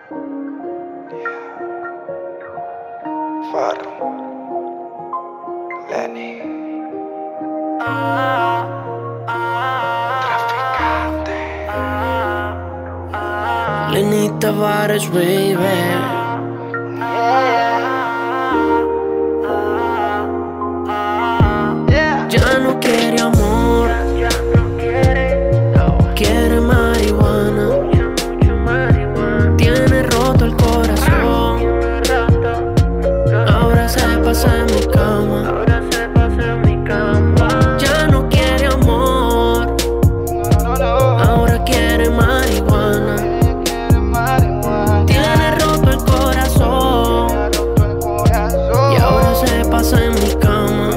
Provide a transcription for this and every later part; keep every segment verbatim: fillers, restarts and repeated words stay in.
Farro, Lenny, Traficante, Lenny Tavares, baby. Ya no quiere amor, quiere marihuana. Tiene roto el corazón, ahora se pasa en mi cama. Ya no quiere amor, ahora quiere marihuana. Tiene roto el corazón y ahora se pasa en mi cama.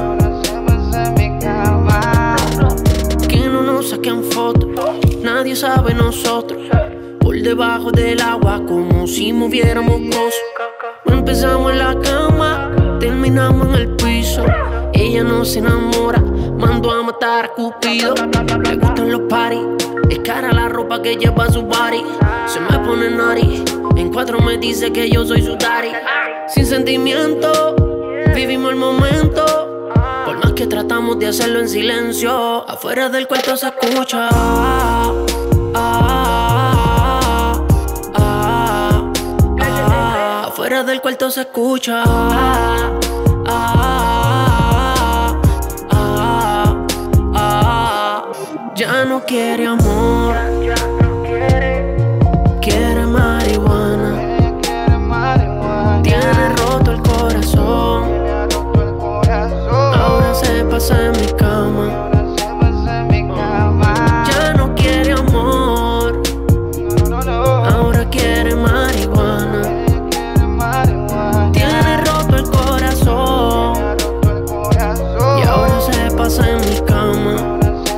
Que no nos saquen fotos, nadie sabe nosotros. Por debajo del agua como si moviéramos cosas. Empezamos en la cama, terminamos en el piso. Ella no se enamora, mandó a matar a Cupido. Le gustan los parties, es cara la ropa que lleva su body. Se me pone nari, en cuatro me dice que yo soy su daddy. Sin sentimiento, vivimos el momento. Por más que tratamos de hacerlo en silencio, afuera del cuarto se escucha. Ah, ah, ah, ah, afuera del cuarto se escucha. Ah, ah, ah, ah, ya no quiere amor, quiere marihuana. Tiene roto el corazón, ahora se pasa en mi cama. Ya no quiere amor, ahora quiere marihuana. Tiene roto el corazón y ahora se pasa en mi cama.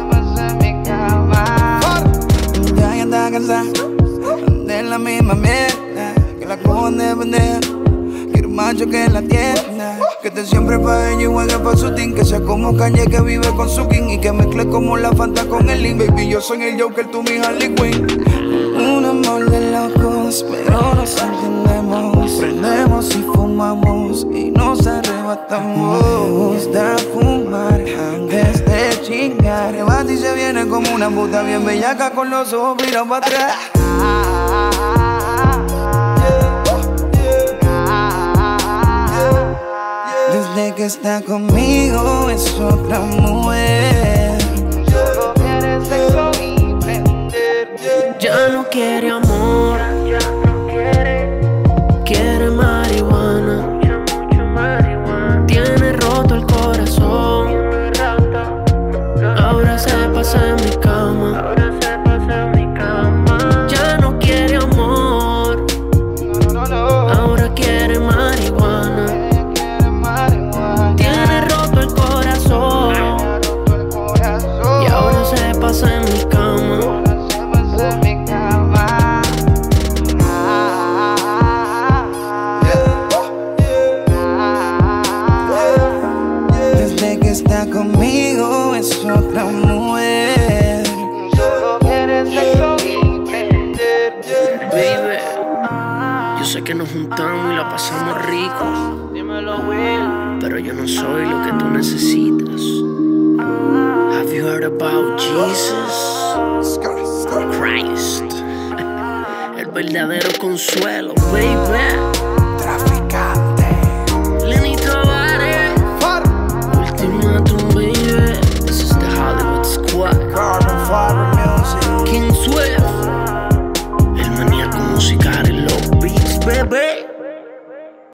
Ya anda cansada de la misma mierda, que la cojan de pendeja. Quiero un macho que la atienda, que esté siempre pa' ella y juegue pa' su team. Que sea como Kanye que vive con su king y que mezcle como la Fanta con el Lean. Baby, yo soy el Joker, tú mi Harley Quinn. Un amor de locos, pero nos entendemos. Prendemos y fumamos y nos arrebatamos. Me gusta fumar antes de chingar. Rebata y se viene como una puta bien bellaca con los ojos virados para atrás. Desde que está conmigo es otra mujer. Solo quiere sexo y prender. Ya no quiere amor, quiere marihuana. Tiene roto el corazón, ahora se pasa en mi cama. Ya no quiere amor, ahora quiere marihuana. Tiene roto el corazón y ahora se pasa en mi cama. Desde que está conmigo es otra mujer. Solo quiere sexo y prender. Baby, yo sé que nos juntamos y la pasamos rico, pero yo no soy lo que tú necesitas. Have you heard about Jesus Christ? El verdadero consuelo, baby.